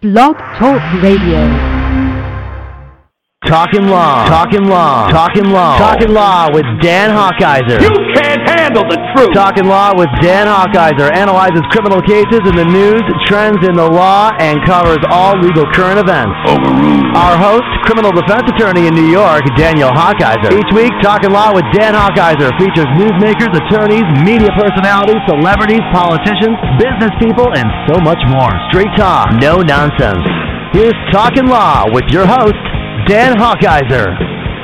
Blog Talk Radio. Talking Law with Dan Hawkeizer. You can't handle the truth. Talking Law with Dan Hawkeizer analyzes criminal cases in the news, trends in the law, and covers all legal current events. Overruled. Our host, criminal defense attorney in New York, Daniel Hawkeizer. Each week, Talking Law with Dan Hawkeizer features newsmakers, attorneys, media personalities, celebrities, politicians, business people, and so much more. Straight talk, no nonsense. Here's Talking Law with your host, Dan Hawkeizer.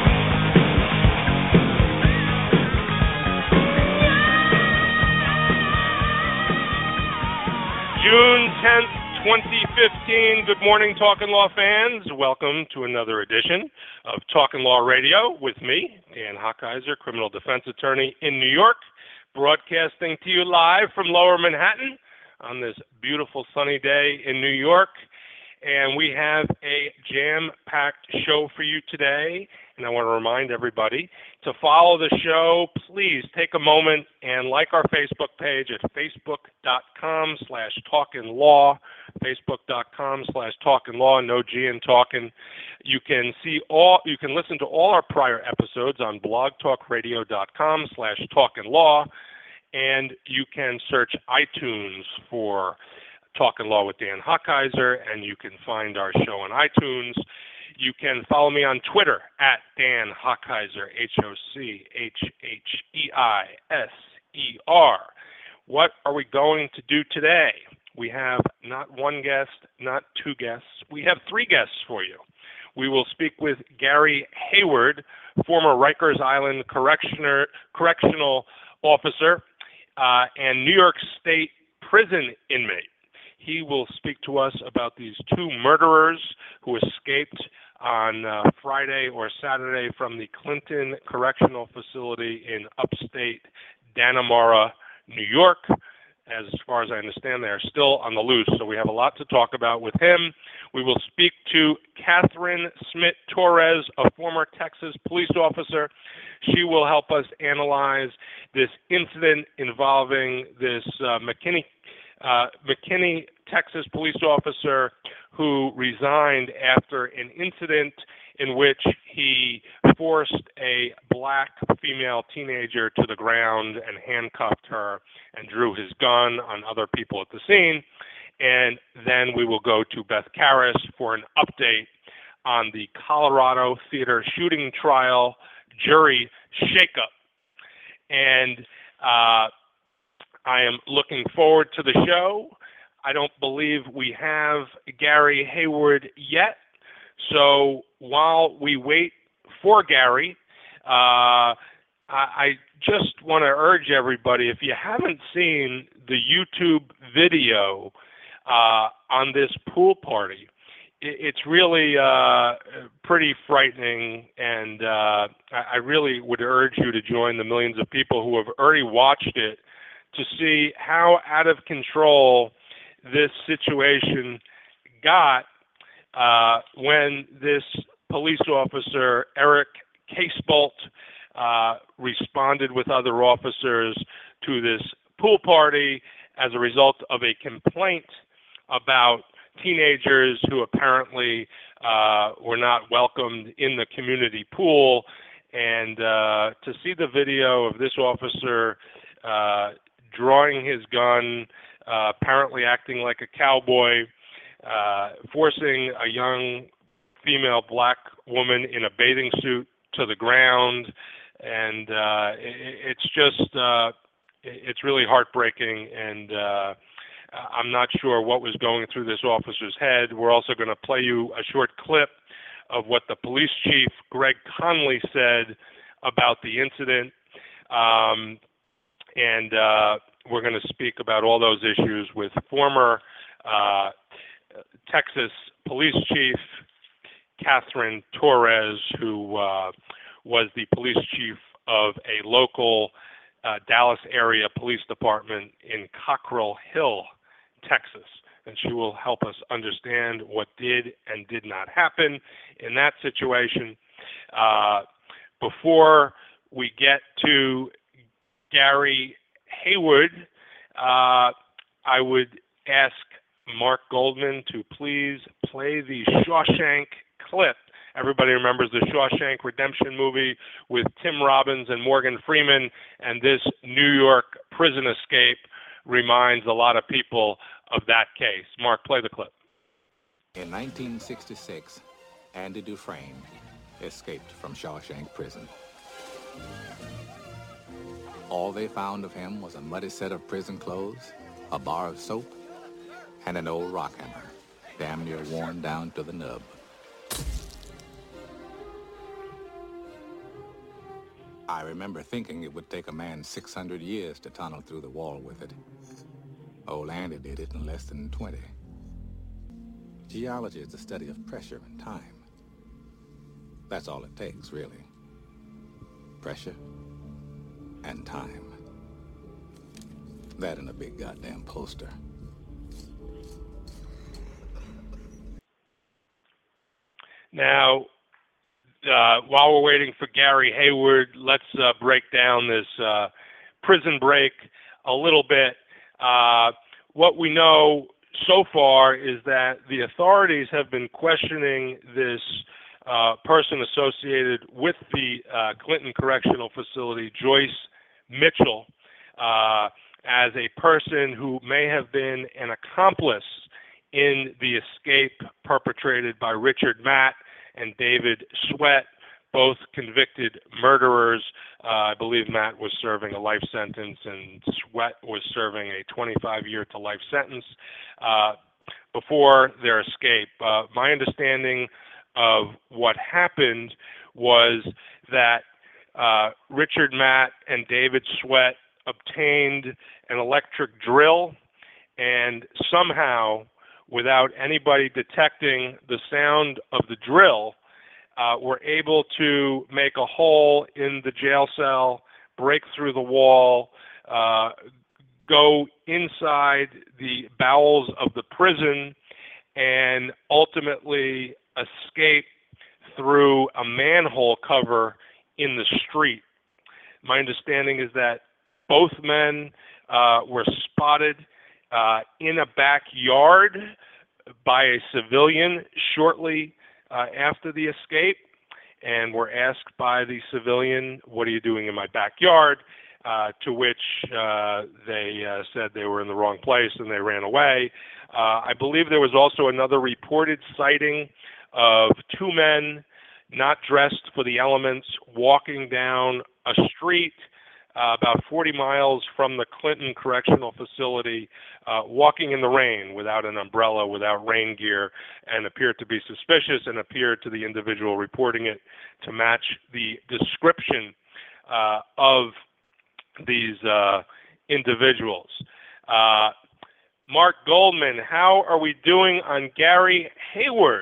June 10th, 2015. Good morning, Talking Law fans. Welcome to another edition of Talking Law Radio with me, Dan Hawkeizer, criminal defense attorney in New York, broadcasting to you live from Lower Manhattan on this beautiful sunny day in New York. And we have a jam-packed show for you today. And I want to remind everybody to follow the show. Please take a moment and like our Facebook page at facebook.com/talkinlaw, facebook.com/talkinlaw, no G in talking. You can listen to all our prior episodes on blogtalkradio.com/talkinlaw, and you can search iTunes for Talking Law with Dan Hawkeizer, and you can find our show on iTunes. You can follow me on Twitter at Dan Hawkeizer, HOCHEISER. What are we going to do today? We have not one guest, not two guests. We have three guests for you. We will speak with Gary Hayward, former Rikers Island correctional officer and New York State prison inmate. He will speak to us about these two murderers who escaped on Friday or Saturday from the Clinton Correctional Facility in upstate Dannemora, New York. As far as I understand, they are still on the loose, so we have a lot to talk about with him. We will speak to Catherine Smith-Torres, a former Texas police officer. She will help us analyze this incident involving this McKinney, Texas police officer who resigned after an incident in which he forced a black female teenager to the ground and handcuffed her and drew his gun on other people at the scene. And then we will go to Beth Karas for an update on the Colorado theater shooting trial jury shakeup. And I am looking forward to the show. I don't believe we have Gary Hayward yet. So while we wait for Gary, I just want to urge everybody, if you haven't seen the YouTube video on this pool party, it's really pretty frightening, and I really would urge you to join the millions of people who have already watched it to see how out of control this situation got when this police officer, Eric Casebolt, responded with other officers to this pool party as a result of a complaint about teenagers who apparently were not welcomed in the community pool. And to see the video of this officer drawing his gun, apparently acting like a cowboy, forcing a young female black woman in a bathing suit to the ground, and it's just it's really heartbreaking, and I'm not sure what was going through this officer's head. We're also going to play you a short clip of what the police chief, Greg Conley, said about the incident, and we're going to speak about all those issues with former Texas police chief Catherine Torres, who was the police chief of a local Dallas area police department in Cockrell Hill, Texas. And she will help us understand what did and did not happen in that situation. Before we get to Gary Hayward, I would ask Mark Goldman to please play the Shawshank clip. Everybody remembers the Shawshank Redemption movie with Tim Robbins and Morgan Freeman, and this New York prison escape reminds a lot of people of that case. Mark, play the clip. In 1966, Andy Dufresne escaped from Shawshank Prison. All they found of him was a muddy set of prison clothes, a bar of soap, and an old rock hammer, damn near worn down to the nub. I remember thinking it would take a man 600 years to tunnel through the wall with it. Old Andy did it in less than 20. Geology is the study of pressure and time. That's all it takes, really. Pressure and time. That and a big goddamn poster. Now, while we're waiting for Gary Hayward, let's break down this prison break a little bit. What we know so far is that the authorities have been questioning this person associated with the Clinton Correctional Facility, Joyce Mitchell, as a person who may have been an accomplice in the escape perpetrated by Richard Matt and David Sweat, both convicted murderers. I believe Matt was serving a life sentence and Sweat was serving a 25-year to life sentence before their escape. My understanding of what happened was that Richard Matt and David Sweat obtained an electric drill and somehow, without anybody detecting the sound of the drill, were able to make a hole in the jail cell, break through the wall, go inside the bowels of the prison, and ultimately escape through a manhole cover in the street. My understanding is that both men were spotted in a backyard by a civilian shortly after the escape, and were asked by the civilian, "What are you doing in my backyard?" To which they said they were in the wrong place and they ran away. I believe there was also another reported sighting of two men not dressed for the elements walking down a street about 40 miles from the Clinton Correctional Facility, walking in the rain without an umbrella, without rain gear, and appeared to be suspicious and appeared to the individual reporting it to match the description of these individuals. Mark Goldman, how are we doing on Gary Hayward?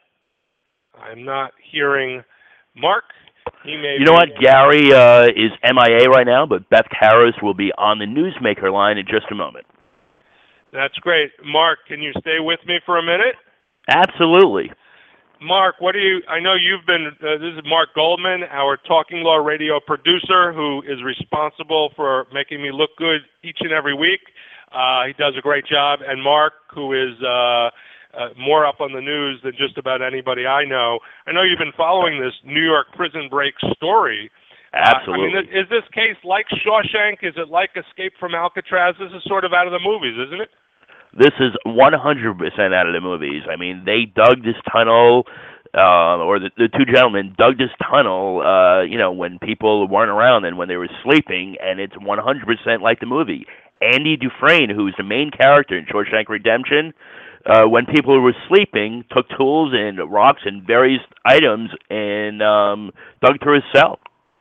I'm not hearing Mark. He may You know what? Gary is MIA right now, but Beth Harris will be on the Newsmaker line in just a moment. That's great. Mark, can you stay with me for a minute? Absolutely. Mark, I know you've been, this is Mark Goldman, our Talking Law Radio producer, who is responsible for making me look good each and every week. He does a great job. And Mark, who is more up on the news than just about anybody I know you've been following this New York prison break story. Absolutely. Is this case like Shawshank? Is it like Escape from Alcatraz? This is sort of out of the movies, isn't it? This is 100% out of the movies. I mean, they dug this tunnel, or the two gentlemen dug this tunnel, when people weren't around and when they were sleeping, and it's 100% like the movie. Andy Dufresne, who's the main character in Shawshank Redemption, when people were sleeping, took tools and rocks and various items and dug through his cell.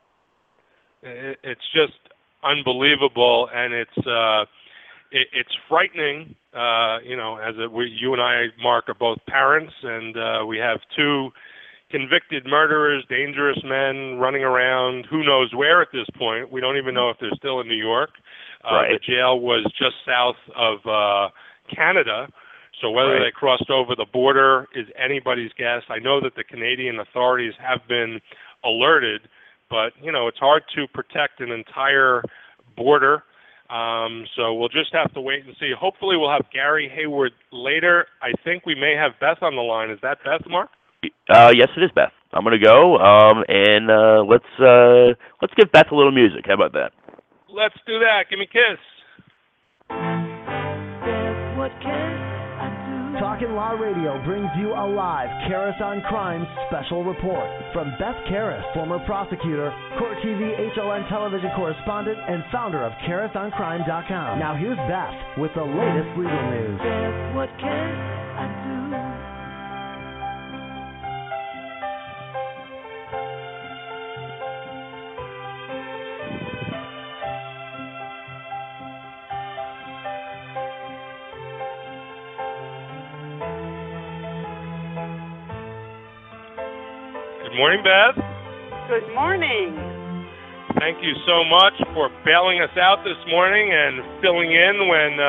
It's just unbelievable, and it's frightening. You and I, Mark, are both parents, and we have two convicted murderers, dangerous men running around who knows where at this point. We don't even know if they're still in New York. Right. The jail was just south of Canada, so whether they crossed over the border is anybody's guess. I know that the Canadian authorities have been alerted, but, it's hard to protect an entire border So we'll just have to wait and see. Hopefully we'll have Gary Hayward later. I think we may have Beth on the line. Is that Beth, Mark? Yes, it is Beth. I'm going to go, and let's give Beth a little music. How about that? Let's do that. Give me a kiss. Talkin' Law Radio brings you a live Karas on Crime special report from Beth Karas, former prosecutor, Court TV HLN television correspondent, and founder of KarasOnCrime.com. Now here's Beth with the latest legal news. Beth, what can I do? Good morning, Beth. Good morning. Thank you so much for bailing us out this morning and filling in when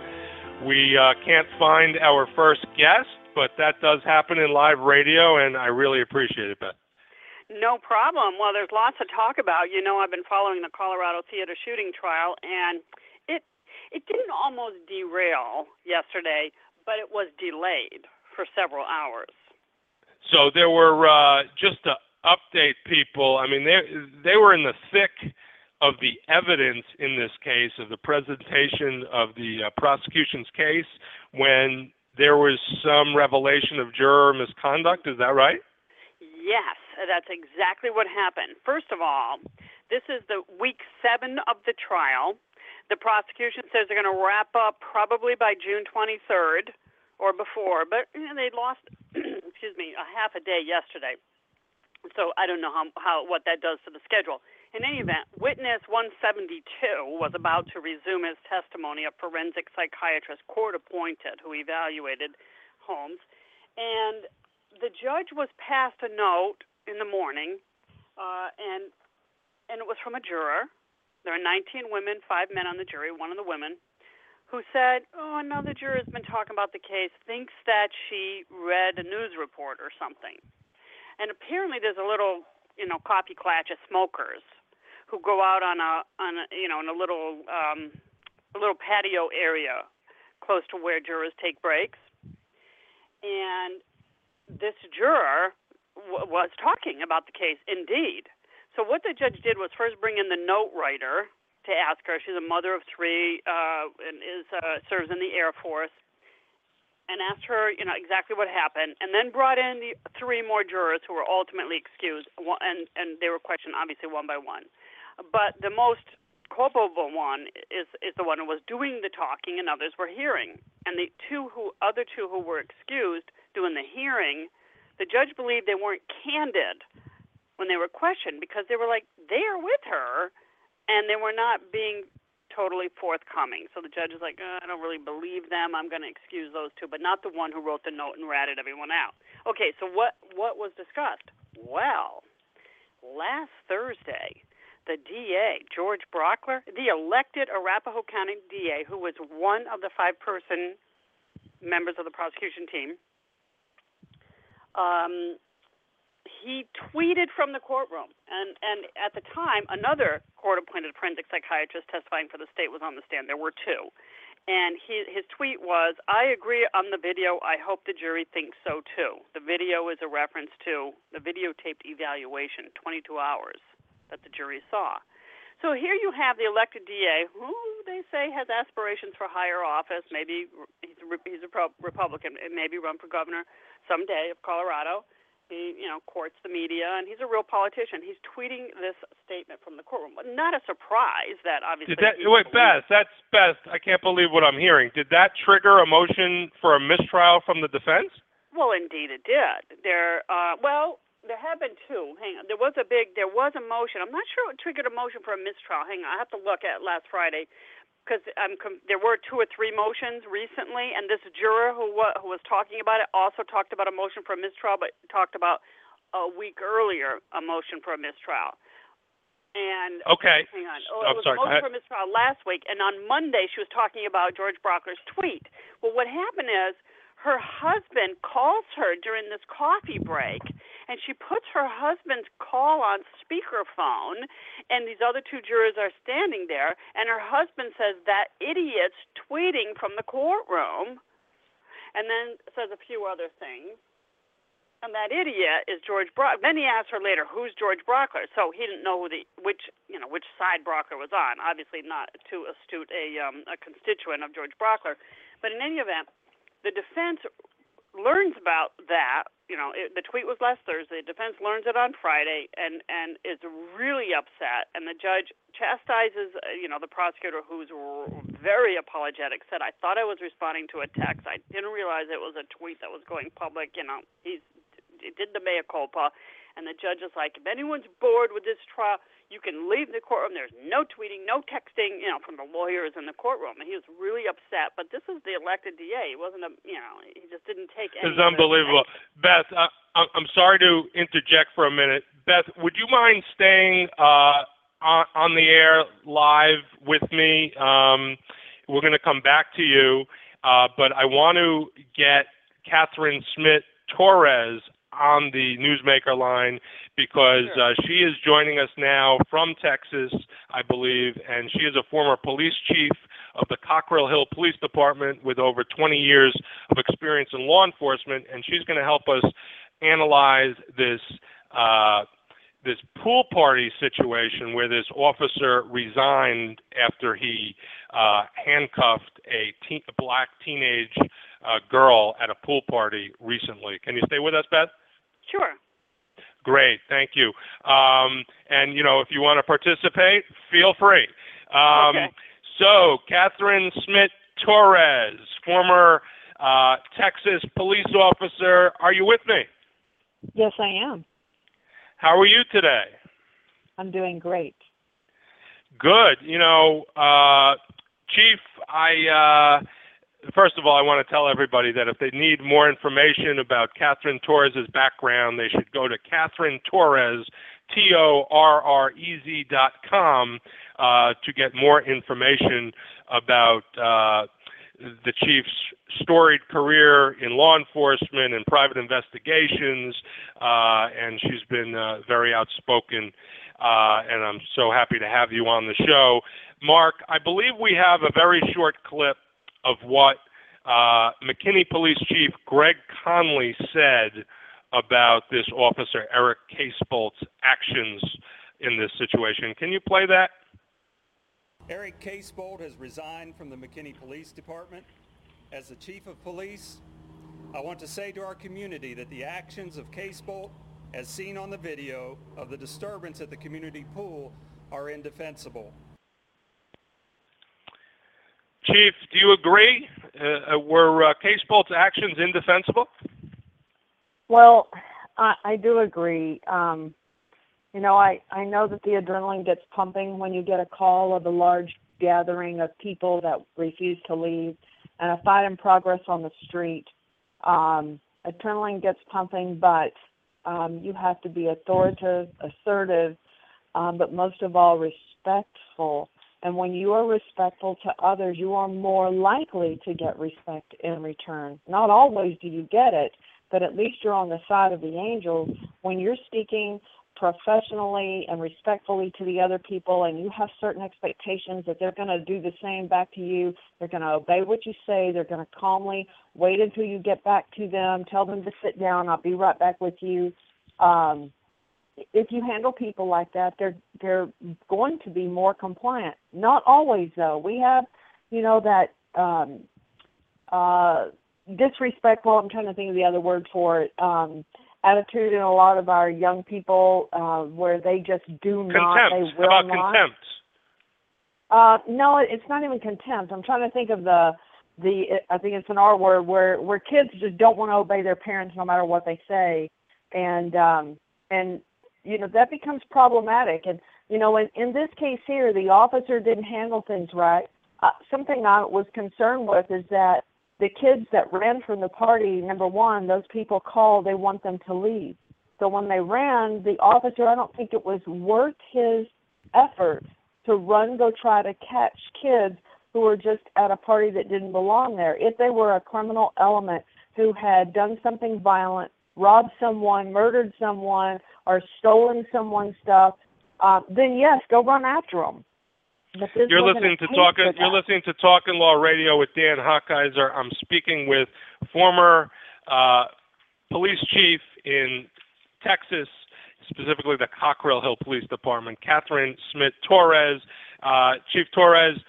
we can't find our first guest, but that does happen in live radio, and I really appreciate it, Beth. No problem. Well, there's lots to talk about. You know, I've been following the Colorado theater shooting trial, and it didn't almost derail yesterday, but it was delayed for several hours. So there were, just to update people, I mean, they were in the thick of the evidence in this case, of the presentation of the prosecution's case, when there was some revelation of juror misconduct. Is that right? Yes, that's exactly what happened. First of all, this is the week 7 of the trial. The prosecution says they're going to wrap up probably by June 23rd or before, but they lost a half a day yesterday. So I don't know what that does to the schedule. In any event, witness 172 was about to resume his testimony, a forensic psychiatrist court-appointed who evaluated Holmes. And the judge was passed a note in the morning, and it was from a juror. There are 19 women, 5 men on the jury, one of the women, who said, another juror has been talking about the case, thinks that she read a news report or something. And apparently there's a little, coffee clutch of smokers who go out in a little patio area close to where jurors take breaks. And this juror was talking about the case, indeed. So what the judge did was first bring in the note writer to ask her. She's a mother of 3 and serves in the Air Force, and asked her, exactly what happened, and then brought in the 3 more jurors who were ultimately excused, and they were questioned obviously one by one. But the most culpable one is the one who was doing the talking, and others were hearing. And the other two who were excused doing the hearing, the judge believed they weren't candid when they were questioned, because they were there with her, and they were not being totally forthcoming. So the judge is like, I don't really believe them. I'm going to excuse those 2, but not the one who wrote the note and ratted everyone out. Okay, so what was discussed? Well, last Thursday, the DA, George Brockler, the elected Arapahoe County DA, who was one of the 5-person members of the prosecution team, he tweeted from the courtroom, and at the time, another court-appointed forensic psychiatrist testifying for the state was on the stand. There were 2. And his tweet was, I agree on the video. I hope the jury thinks so, too. The video is a reference to the videotaped evaluation, 22 hours, that the jury saw. So here you have the elected DA, who they say has aspirations for higher office. Maybe he's a Republican, maybe run for governor someday of Colorado. He, courts the media, and he's a real politician. He's tweeting this statement from the courtroom. Not a surprise that obviously. Beth, that's Beth. I can't believe what I'm hearing. Did that trigger a motion for a mistrial from the defense? Well, indeed it did. There have been 2. Hang on. There was a motion. I'm not sure what triggered a motion for a mistrial. Hang on. I have to look at last Friday, because there were 2 or 3 motions recently, and this juror who was talking about it also talked about a motion for a mistrial, but talked about a week earlier a motion for a mistrial. And okay, hang on. I'm sorry. It was a motion for a mistrial last week, and on Monday she was talking about George Brockler's tweet. Well, what happened is her husband calls her during this coffee break, and she puts her husband's call on speakerphone, and these other two jurors are standing there, and her husband says, "That idiot's tweeting from the courtroom," and then says a few other things. And that idiot is George Brockler. Then he asked her later, "Who's George Brockler?" So he didn't know which side Brockler was on. Obviously, not too astute a constituent of George Brockler. But in any event, the defense learns about that. The tweet was last Thursday. The defense learns it on Friday and is really upset. And the judge chastises, the prosecutor, who's very apologetic, said, "I thought I was responding to a text. I didn't realize it was a tweet that was going public." He did the mea culpa. And the judge is like, "If anyone's bored with this trial, you can leave the courtroom. There's no tweeting, no texting, from the lawyers in the courtroom." And he was really upset. But this is the elected DA. He wasn't he just didn't take any. It's unbelievable. Beth, I'm sorry to interject for a minute. Beth, would you mind staying on the air live with me? We're going to come back to you, but I want to get Catherine Smith Torres on the Newsmaker line because she is joining us now from Texas, I believe, and she is a former police chief of the Cockrell Hill Police Department with over 20 years of experience in law enforcement, and she's going to help us analyze this pool party situation where this officer resigned after he handcuffed a black teenage girl at a pool party recently. Can you stay with us, Beth? Sure. Great, thank you. And, if you want to participate, feel free. Okay. So, Catherine Smith Torres, former Texas police officer, are you with me? Yes, I am. How are you today? I'm doing great. Good. Chief, first of all, I want to tell everybody that if they need more information about Catherine Torres' background, they should go to Catherine Torres, TORREZ.com, to get more information about the chief's storied career in law enforcement and private investigations, and she's been very outspoken, and I'm so happy to have you on the show. Mark, I believe we have a very short clip of what McKinney Police Chief Greg Conley said about this officer, Eric Casebolt's actions in this situation. Can you play that? Eric Casebolt has resigned from the McKinney Police Department. As the Chief of Police, I want to say to our community that the actions of Casebolt, as seen on the video of the disturbance at the community pool, are indefensible. Chief, do you agree? Were Casebolt's actions indefensible? Well, I do agree. I know that the adrenaline gets pumping when you get a call of a large gathering of people that refuse to leave and a fight in progress on the street. Adrenaline gets pumping, but you have to be authoritative, assertive, but most of all respectful. And when you are respectful to others, you are more likely to get respect in return. Not always do you get it, but at least you're on the side of the angels when you're speaking professionally and respectfully to the other people, and you have certain expectations that they're going to do the same back to you. They're going to obey what you say. They're going to calmly wait until you get back to them, tell them to sit down. I'll be right back with you. If you handle people like that, they're going to be more compliant. Not always, though. We have, that disrespectful, I'm trying to think of the other word for it, attitude in a lot of our young people where they just do not. Contempt. They will How about not. contempt? No, it's not even contempt. I'm trying to think of the I think it's an R word where kids just don't want to obey their parents no matter what they say, and that becomes problematic. And in this case here, the officer didn't handle things right. Something I was concerned with is that the kids that ran from the party, number one, those people called, they want them to leave. So when they ran, the officer, I don't think it was worth his effort to go try to catch kids who were just at a party that didn't belong there. If they were a criminal element who had done something violent, robbed someone, murdered someone, or stolen someone's stuff, then yes, go run after them. You're listening to Talkin' Law Radio with Dan Hochheiser. I'm speaking with former police chief in Texas, specifically the Cockrell Hill Police Department, Catherine Smith Torres. Chief Torres,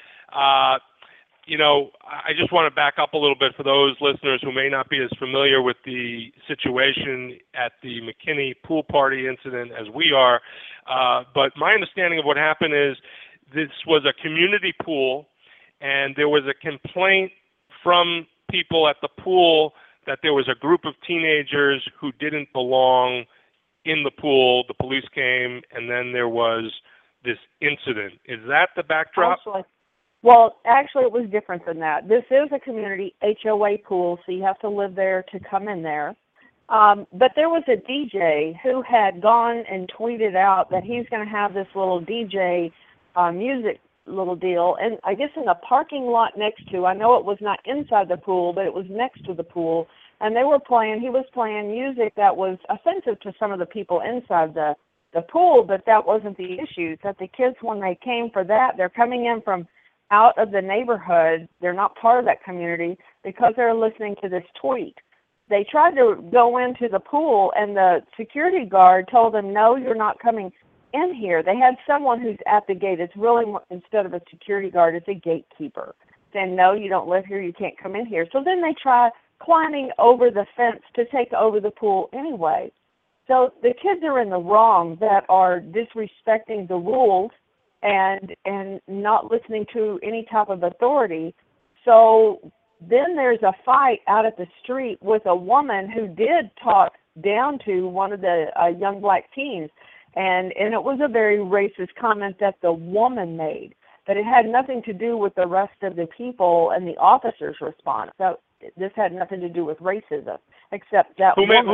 I just want to back up a little bit for those listeners who may not be as familiar with the situation at the McKinney pool party incident as we are. But my understanding of what happened is this was a community pool, and there was a complaint from people at the pool that there was a group of teenagers who didn't belong in the pool. The police came, and then there was this incident. Is that the backdrop? Actually, it was different than that. This is a community HOA pool, so you have to live there to come in there. But there was a DJ who had gone and tweeted out that he's going to have this little DJ music little deal, and I guess in the parking lot next to, I know it was not inside the pool, but it was next to the pool, and he was playing music that was offensive to some of the people inside the pool, but that wasn't the issue. That the kids, when they came for that, they're coming in from out of the neighborhood, they're not part of that community, because they're listening to this tweet. They tried to go into the pool, and the security guard told them, no, you're not coming in here. They had someone who's at the gate. It's really, instead of a security guard, it's a gatekeeper, saying, no, you don't live here, you can't come in here. So then they try climbing over the fence to take over the pool anyway. So the kids are in the wrong that are disrespecting the rules and not listening to any type of authority. So then there's a fight out at the street with a woman who did talk down to one of the young black teens. And it was a very racist comment that the woman made, but it had nothing to do with the rest of the people and the officers' response. So this had nothing to do with racism, except that who made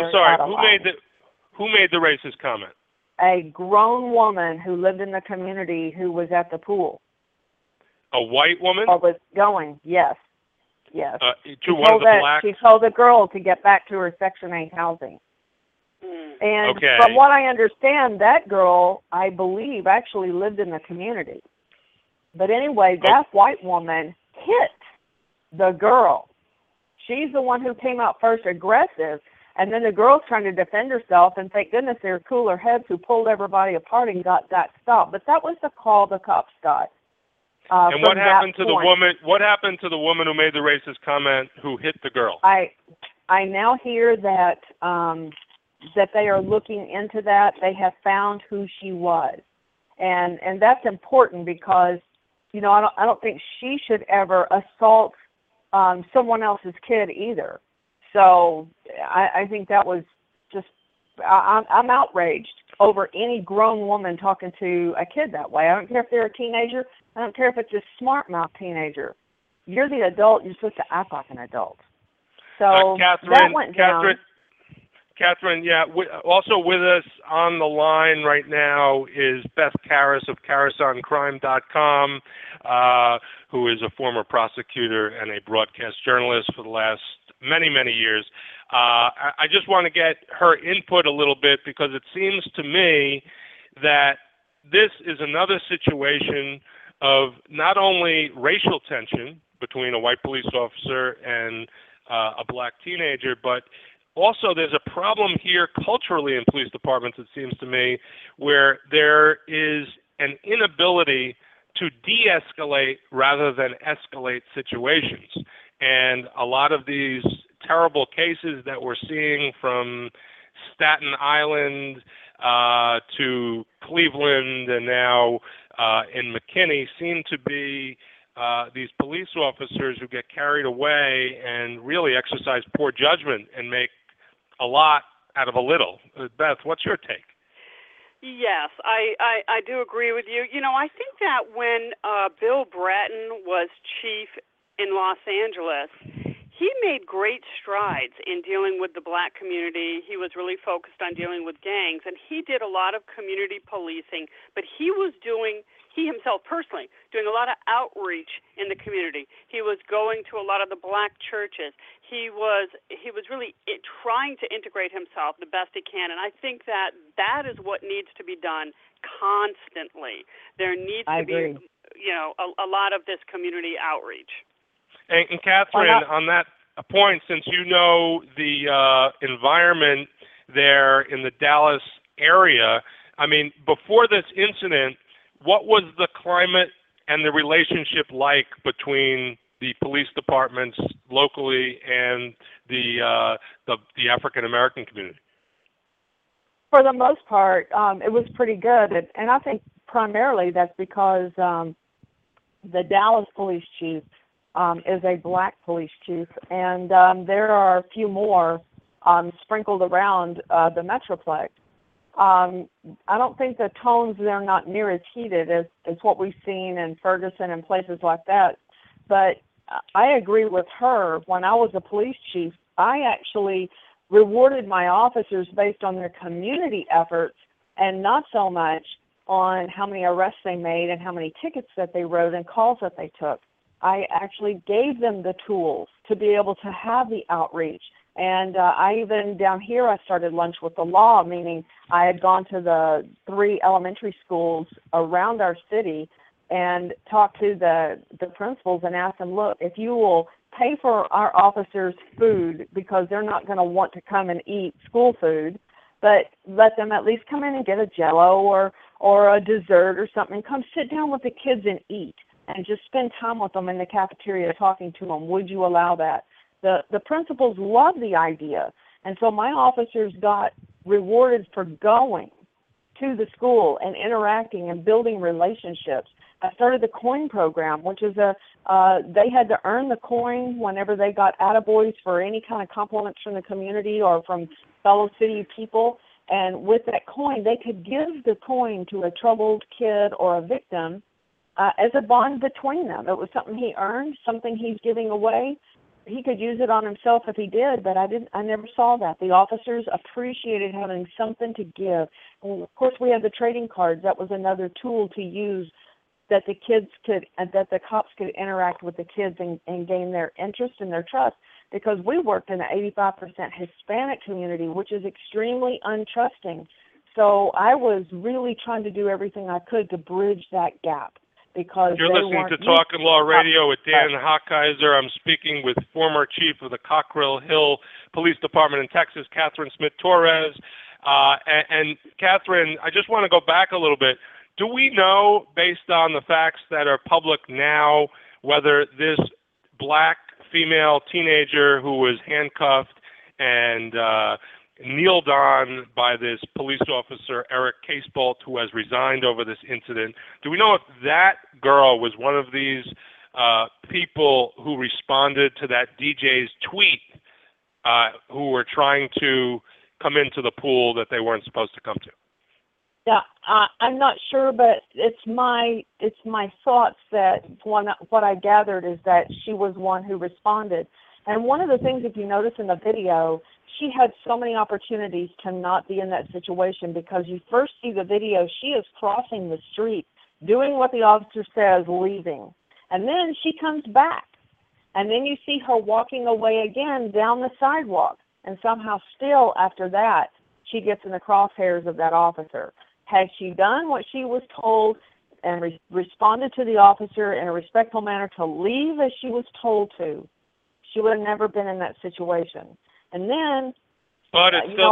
the racist comment? A grown woman who lived in the community who was at the pool. A white woman? Or was going, yes. To one of the blacks? She told the girl to get back to her Section 8 housing. And from what I understand, that girl, I believe, actually lived in the community. But anyway, that white woman hit the girl. She's the one who came out first aggressive, and then the girl's trying to defend herself, and thank goodness there were cooler heads who pulled everybody apart and got that stopped. But that was the call the cops got. And what happened to the woman? What happened to the woman who made the racist comment who hit the girl? I now hear that that they are looking into that. They have found who she was, and that's important because I don't think she should ever assault someone else's kid either. So I think that was just I'm outraged over any grown woman talking to a kid that way. I don't care if they're a teenager. I don't care if it's a smart mouth teenager. You're the adult. You're supposed to act like an adult. So that went down. Catherine, also with us on the line right now is Beth Karas of KarasOnCrime.com, who is a former prosecutor and a broadcast journalist for the last many, many years. I just want to get her input a little bit because it seems to me that this is another situation of not only racial tension between a white police officer and a black teenager, but also there's a problem here culturally in police departments, it seems to me, where there is an inability to de-escalate rather than escalate situations. And a lot of these terrible cases that we're seeing from Staten Island to Cleveland and now in McKinney seem to be these police officers who get carried away and really exercise poor judgment and make a lot out of a little. Beth, what's your take? Yes, I do agree with you. I think that when Bill Bratton was chief in Los Angeles, he made great strides in dealing with the black community. He was really focused on dealing with gangs, and he did a lot of community policing, but he was doing he himself personally doing a lot of outreach in the community. He was going to a lot of the black churches. He was really trying to integrate himself the best he can, and I think that is what needs to be done constantly. There needs to be, a lot of this community outreach. And Catherine, on that point, since you know the environment there in the Dallas area, I mean, before this incident, what was the climate and the relationship like between the police departments locally and the African American community? For the most part, it was pretty good, and I think primarily that's because the Dallas police chief is a black police chief, and there are a few more sprinkled around the Metroplex. I don't think the tones there are not near as heated as what we've seen in Ferguson and places like that. But I agree with her. When I was a police chief, I actually rewarded my officers based on their community efforts and not so much on how many arrests they made and how many tickets that they wrote and calls that they took. I actually gave them the tools to be able to have the outreach. And I even, down here, I started Lunch with the Law, meaning I had gone to the 3 elementary schools around our city and talked to the principals and asked them, look, if you will pay for our officers' food, because they're not going to want to come and eat school food, but let them at least come in and get a Jell-O or a dessert or something. Come sit down with the kids and eat and just spend time with them in the cafeteria talking to them. Would you allow that? The principals loved the idea, and so my officers got rewarded for going to the school and interacting and building relationships. I started the coin program, which is they had to earn the coin whenever they got attaboys for any kind of compliments from the community or from fellow city people. And with that coin, they could give the coin to a troubled kid or a victim as a bond between them. It was something he earned, something he's giving away. He could use it on himself if he did, but I never saw that. The officers appreciated having something to give. And of course, we had the trading cards. That was another tool to use that the cops could interact with the kids and gain their interest and their trust, because we worked in an 85% Hispanic community, which is extremely untrusting. So I was really trying to do everything I could to bridge that gap. Because you're listening to Talking Law Radio with Dan Hochheiser. I'm speaking with former chief of the Cockrell Hill Police Department in Texas, Catherine Smith-Torres. And Catherine, I just want to go back a little bit. Do we know, based on the facts that are public now, whether this black female teenager who was handcuffed and kneeled on by this police officer, Eric Casebolt, who has resigned over this incident, do we know if that girl was one of these people who responded to that DJ's tweet who were trying to come into the pool that they weren't supposed to come to? Yeah, I'm not sure, but it's my thoughts that what I gathered is that she was one who responded. And one of the things, if you notice in the video, she had so many opportunities to not be in that situation, because you first see the video, she is crossing the street, doing what the officer says, leaving. And then she comes back. And then you see her walking away again down the sidewalk. And somehow still after that, she gets in the crosshairs of that officer. Had she done what she was told and responded to the officer in a respectful manner to leave as she was told to, she would have never been in that situation. And then, but it still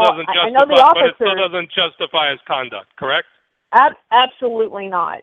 doesn't justify his conduct, correct? Absolutely not.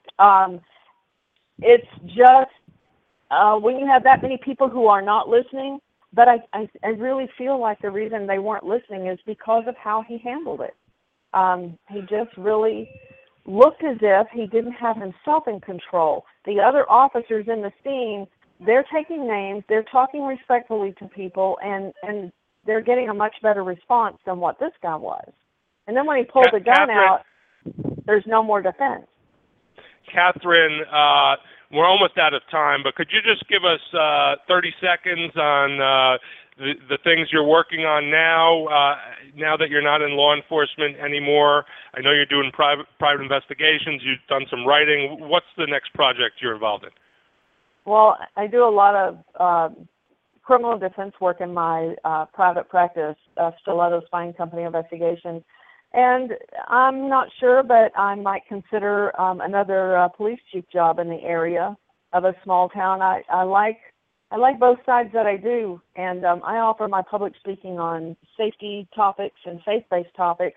It's just when you have that many people who are not listening. But I really feel like the reason they weren't listening is because of how he handled it. He just really looked as if he didn't have himself in control. The other officers in the scene, they're taking names, they're talking respectfully to people, and they're getting a much better response than what this guy was. And then when he pulled the gun out, there's no more defense. Catherine, we're almost out of time, but could you just give us 30 seconds on the things you're working on now? now that you're not in law enforcement anymore? I know you're doing private investigations. You've done some writing. What's the next project you're involved in? Well, I do a lot of criminal defense work in my private practice, Stiletto Spine Company Investigations. And I'm not sure, but I might consider another police chief job in the area of a small town. I like both sides that I do, and I offer my public speaking on safety topics and faith-based topics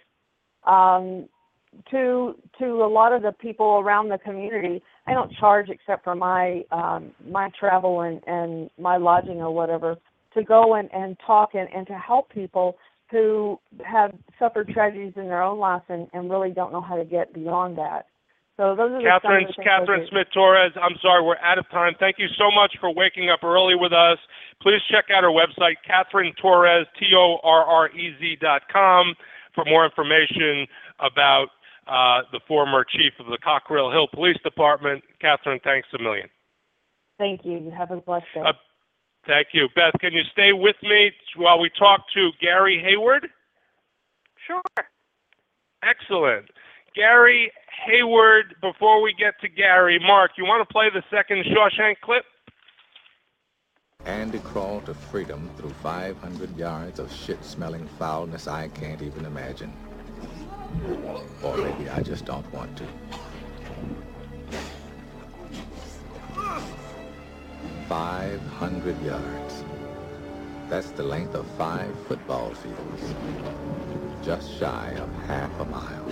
to a lot of the people around the community. I don't charge except for my travel and my lodging or whatever to go and talk and to help people who have suffered tragedies in their own lives and really don't know how to get beyond that. So those are Catherine Smith Torres, I'm sorry, we're out of time. Thank you so much for waking up early with us. Please check out our website, Catherine Torres, TORREZ.com, for more information about the former chief of the Cockrell Hill Police Department. Catherine, thanks a million. Thank you. You have a blessed day. Thank you. Beth, can you stay with me while we talk to Gary Hayward? Sure. Excellent. Gary Hayward, before we get to Gary, Mark, you want to play the second Shawshank clip? Andy crawled to freedom through 500 yards of shit-smelling foulness I can't even imagine. Or maybe I just don't want to. 500 yards. That's the length of 5 football fields. Just shy of half a mile.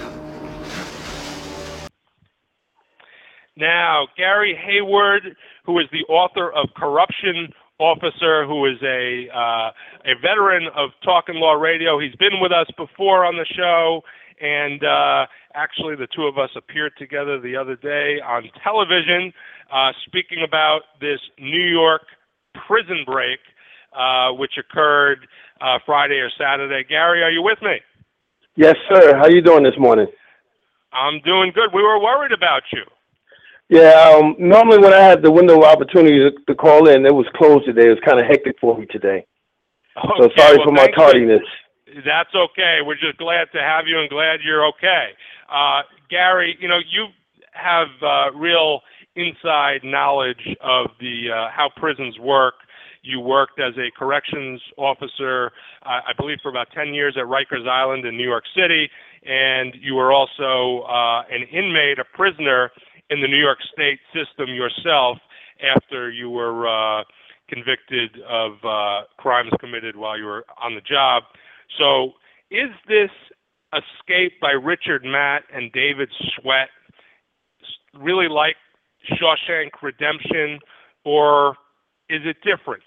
Now, Gary Hayward, who is the author of Corruption Officer, who is a veteran of Talkin' Law Radio. He's been with us before on the show, and actually the two of us appeared together the other day on television speaking about this New York prison break, which occurred Friday or Saturday. Gary, are you with me? Yes, sir. How you doing this morning? I'm doing good. We were worried about you. Yeah, normally when I had the window of opportunity to call in, it was closed today. It was kind of hectic for me today. Okay, so sorry for my tardiness. That's okay. We're just glad to have you and glad you're okay. Gary, you know, you have real inside knowledge of the how prisons work. You worked as a corrections officer, I believe, for about 10 years at Rikers Island in New York City, and you were also an inmate, a prisoner in the New York State system yourself after you were convicted of crimes committed while you were on the job. So is this Escape by Richard Matt and David Sweat really like Shawshank Redemption, or is it different?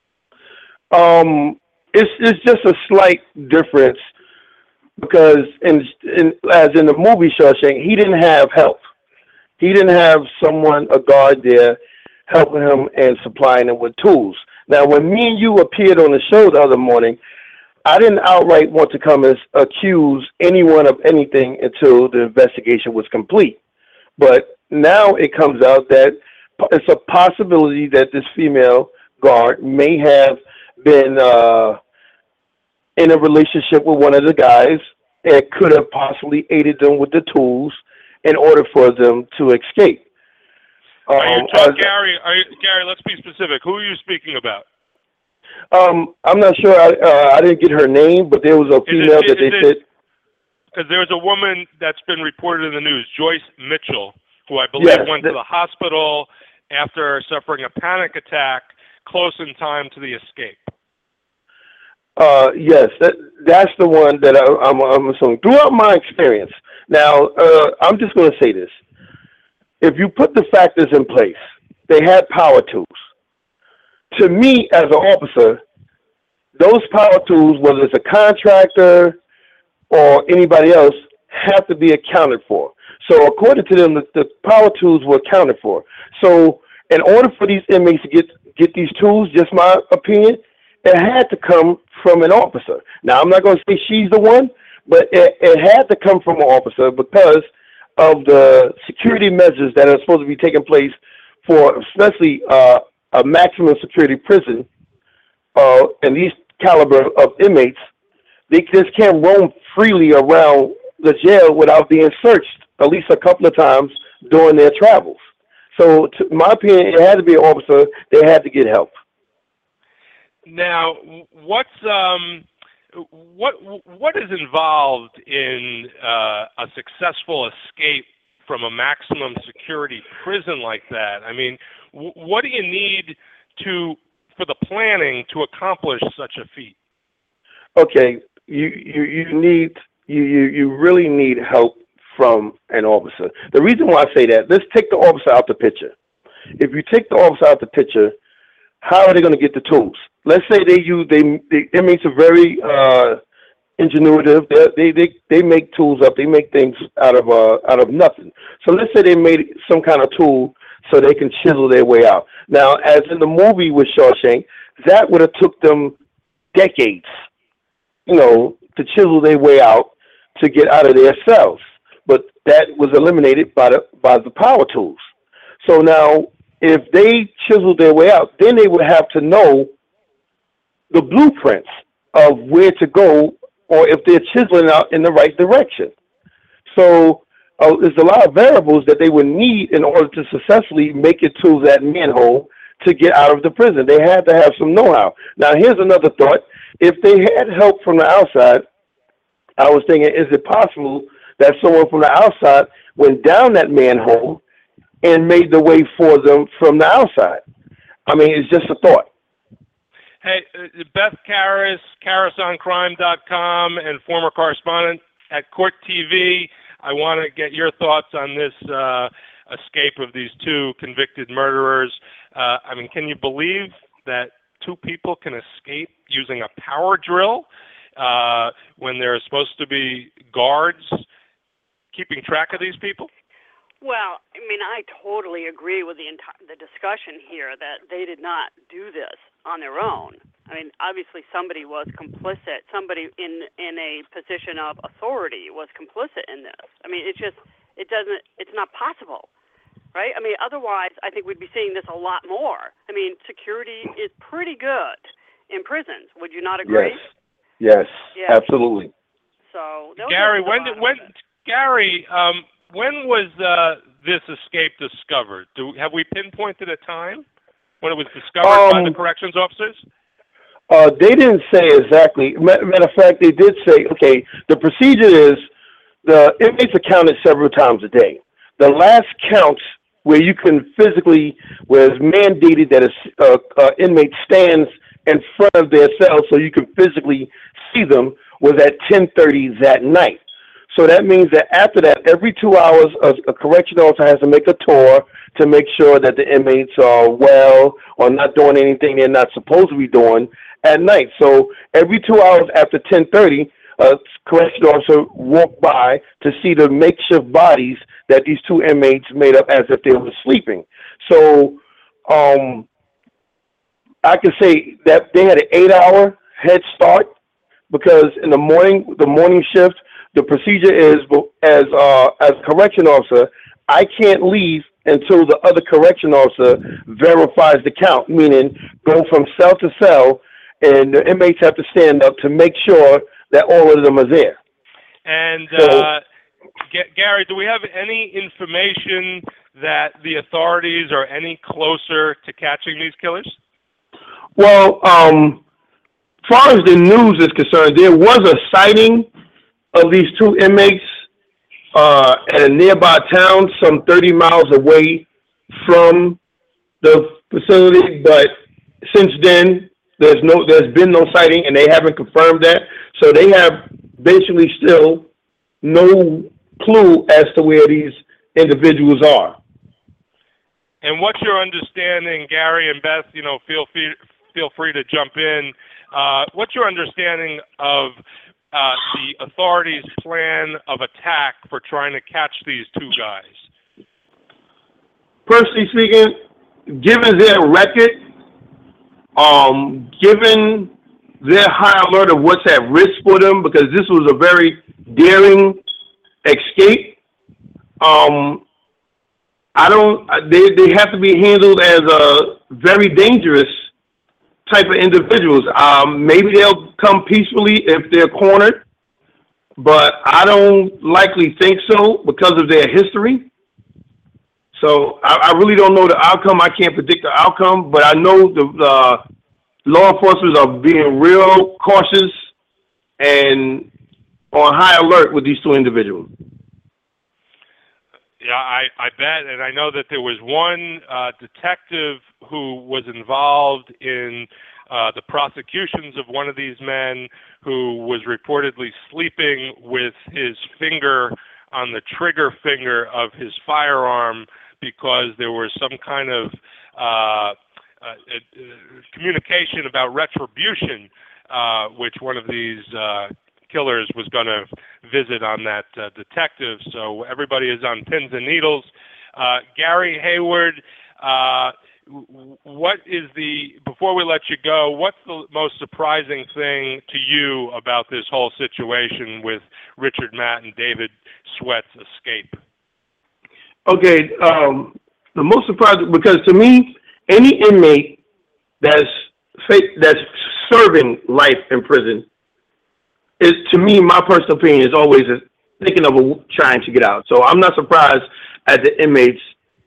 It's just a slight difference because as in the movie Shawshank, he didn't have help. He didn't have a guard there helping him and supplying him with tools. Now, when me and you appeared on the show the other morning, I didn't outright want to come and accuse anyone of anything until the investigation was complete. But now it comes out that it's a possibility that this female guard may have been in a relationship with one of the guys and could have possibly aided them with the tools in order for them to escape. Gary, let's be specific. Who are you speaking about? I'm not sure. I didn't get her name, but there was a female that they said. Because there was a woman that's been reported in the news, Joyce Mitchell, who I believe went to the hospital after suffering a panic attack close in time to the escape. Yes, that's the one that I'm assuming. Throughout my experience, now I'm just going to say this. If you put the factors in place, they had power tools. To me, as an officer, those power tools, whether it's a contractor or anybody else, have to be accounted for. So according to them, the power tools were accounted for. So in order for these inmates to get these tools, just my opinion, it had to come from an officer. Now, I'm not going to say she's the one, but it had to come from an officer because of the security measures that are supposed to be taking place for especially a maximum security prison and these caliber of inmates they just can't roam freely around the jail without being searched at least a couple of times during their travels. So, in my opinion, it had to be an officer. They had to get help. Now, what is involved in a successful escape from a maximum security prison like that? I mean, what do you need for the planning to accomplish such a feat? Okay, you really need help from an officer. The reason why I say that, let's take the officer out the picture. If you take the officer out the picture, how are they going to get the tools? Let's say the inmates are very ingenuitive. They make tools up. They make things out of nothing. So let's say they made some kind of tool so they can chisel their way out. Now, as in the movie with Shawshank, that would have took them decades, to chisel their way out to get out of their cells. But that was eliminated by the power tools. So now, if they chiseled their way out, then they would have to know the blueprints of where to go, or if they're chiseling out in the right direction. So there's a lot of variables that they would need in order to successfully make it to that manhole to get out of the prison. They had to have some know-how. Now, here's another thought. If they had help from the outside, I was thinking, is it possible that someone from the outside went down that manhole and made the way for them from the outside? I mean, it's just a thought. Hey, Beth Karas, KarasOnCrime.com, and former correspondent at Court TV. I want to get your thoughts on this escape of these two convicted murderers. I mean, can you believe that two people can escape using a power drill when there are supposed to be guards keeping track of these people? Well, I mean, I totally agree with the discussion here that they did not do this on their own. I mean, obviously somebody was complicit. Somebody in a position of authority was complicit in this. I mean, it's not possible, right? I mean, otherwise I think we'd be seeing this a lot more. I mean, security is pretty good in prisons. Would you not agree? Yes, absolutely. So, Gary, when was this escape discovered? Have we pinpointed a time when it was discovered by the corrections officers? They didn't say exactly. Matter of fact, they did say, okay, the procedure is the inmates are counted several times a day. The last count where you can physically, where it's mandated that an inmate stands in front of their cell so you can physically see them, was at 10:30 that night. So that means that after that, every 2 hours, a correction officer has to make a tour to make sure that the inmates are well or not doing anything they're not supposed to be doing at night. So every 2 hours after 10:30, a correction officer walked by to see the makeshift bodies that these two inmates made up as if they were sleeping. So I could say that they had an 8-hour head start because in the morning shift, the procedure is, as a correction officer, I can't leave until the other correction officer verifies the count, meaning go from cell to cell, and the inmates have to stand up to make sure that all of them are there. And Gary, do we have any information that the authorities are any closer to catching these killers? Well, as far as the news is concerned, there was a sighting of these two inmates at a nearby town, some 30 miles away from the facility. But since then, there's been no sighting, and they haven't confirmed that. So they have basically still no clue as to where these individuals are. And what's your understanding, Gary and Beth? Feel free to jump in. What's your understanding of the authorities' plan of attack for trying to catch these two guys? Personally speaking, given their record, given their high alert of what's at risk for them, because this was a very daring escape, they have to be handled as very dangerous type of individuals. Maybe they'll come peacefully if they're cornered, but I don't likely think so because of their history. So I really don't know the outcome. I can't predict the outcome, but I know the law enforcement are being real cautious and on high alert with these two individuals. Yeah, I bet, and I know that there was one detective who was involved in the prosecutions of one of these men who was reportedly sleeping with his finger on the trigger finger of his firearm because there was some kind of communication about retribution, which one of these killers was going to visit on that detective. So everybody is on pins and needles. Gary Hayward, before we let you go, what's the most surprising thing to you about this whole situation with Richard Matt and David Sweat's escape? Okay, the most surprising, because to me, any inmate that's serving life in prison is, to me, my personal opinion is always thinking of trying to get out. So I'm not surprised at the inmates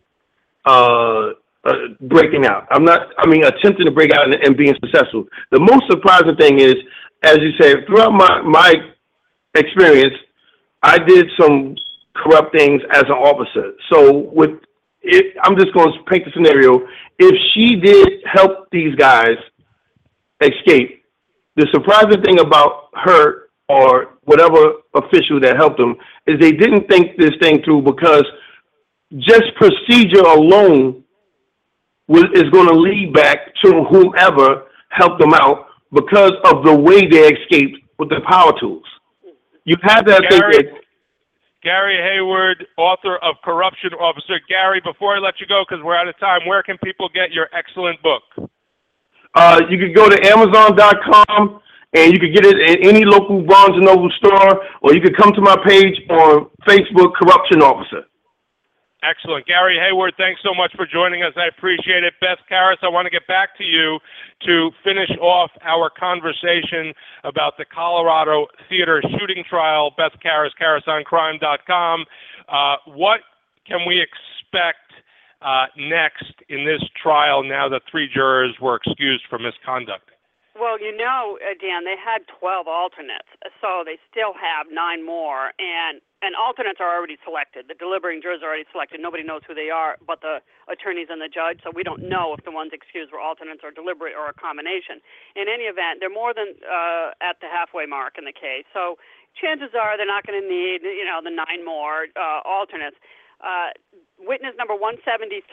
breaking out. Attempting to break out and being successful. The most surprising thing is, as you say, throughout my experience, I did some corrupt things as an officer. So I'm just going to paint the scenario. If she did help these guys escape, the surprising thing about her or whatever official that helped them is they didn't think this thing through, because just procedure alone is going to lead back to whomever helped them out because of the way they escaped with the power tools. You have that thing. Gary Hayward, author of Corruption Officer. Gary, before I let you go, because we're out of time, where can people get your excellent book? You can go to Amazon.com, and you can get it at any local Barnes & Noble store, or you can come to my page on Facebook, Corruption Officer. Excellent. Gary Hayward, thanks so much for joining us. I appreciate it. Beth Karas, I want to get back to you to finish off our conversation about the Colorado theater shooting trial. Beth Karas, KarasOnCrime.com. What can we expect next in this trial now that 3 jurors were excused for misconduct? Well, Dan, they had 12 alternates, so they still have 9 more, and alternates are already selected. The deliberating jurors are already selected. Nobody knows who they are but the attorneys and the judge, so we don't know if the ones excused were alternates or deliberate or a combination. In any event, they're more than at the halfway mark in the case, so chances are they're not going to need, the 9 more alternates. Witness number 173,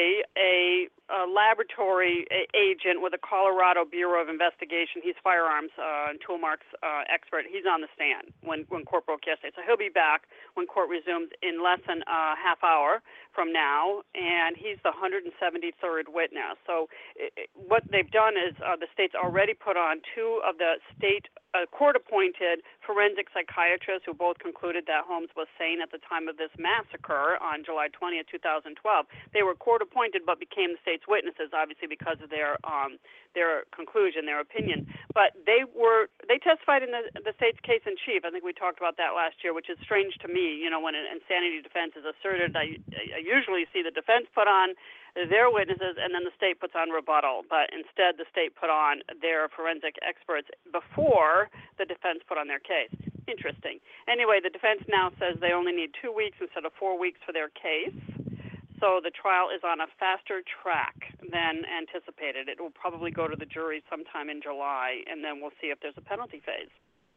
a laboratory agent with the Colorado Bureau of Investigation. He's firearms and tool marks expert. He's on the stand when court broke yesterday. So he'll be back when court resumes in less than a half hour from now, and he's the 173rd witness. So what they've done is the state's already put on 2 of the state court-appointed forensic psychiatrists who both concluded that Holmes was sane at the time of this massacre on July 20th, 2012. They were court-appointed but became the state's witnesses, obviously because of their conclusion, their opinion. But they testified in the state's case in chief. I think we talked about that last year, which is strange to me. When an insanity defense is asserted, I usually see the defense put on their witnesses, and then the state puts on rebuttal. But instead, the state put on their forensic experts before the defense put on their case. Interesting. Anyway, the defense now says they only need 2 weeks instead of 4 weeks for their case. So the trial is on a faster track than anticipated. It will probably go to the jury sometime in July, and then we'll see if there's a penalty phase.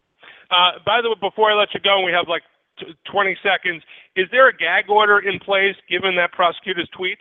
By the way, before I let you go, we have 20 seconds. Is there a gag order in place given that prosecutor's tweets?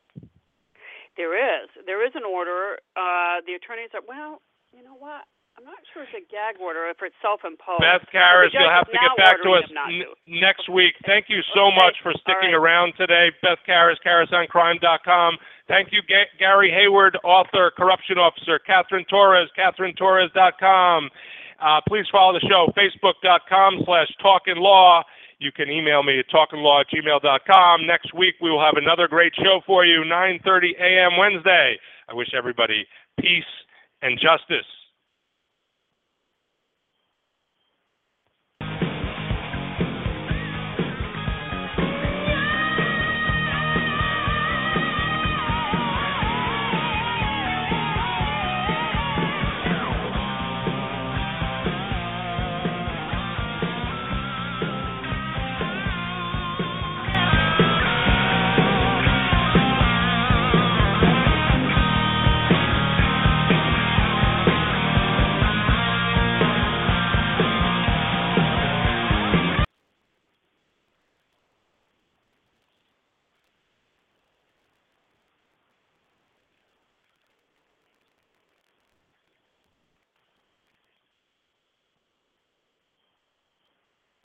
There is an order. The attorneys are, you know what? I'm not sure it's a gag order if it's self-imposed. Beth Karas, you'll have to get back to us next week. Thank you so much for sticking around today. Beth Karas, KarasOnCrime.com. Thank you, Gary Hayward, author, Corruption Officer. Catherine Torres, KatherineTorres.com. Please follow the show, Facebook.com/TalkinLaw. You can email me at talkinlaw@gmail.com. Next week, we will have another great show for you, 9:30 a.m. Wednesday. I wish everybody peace and justice.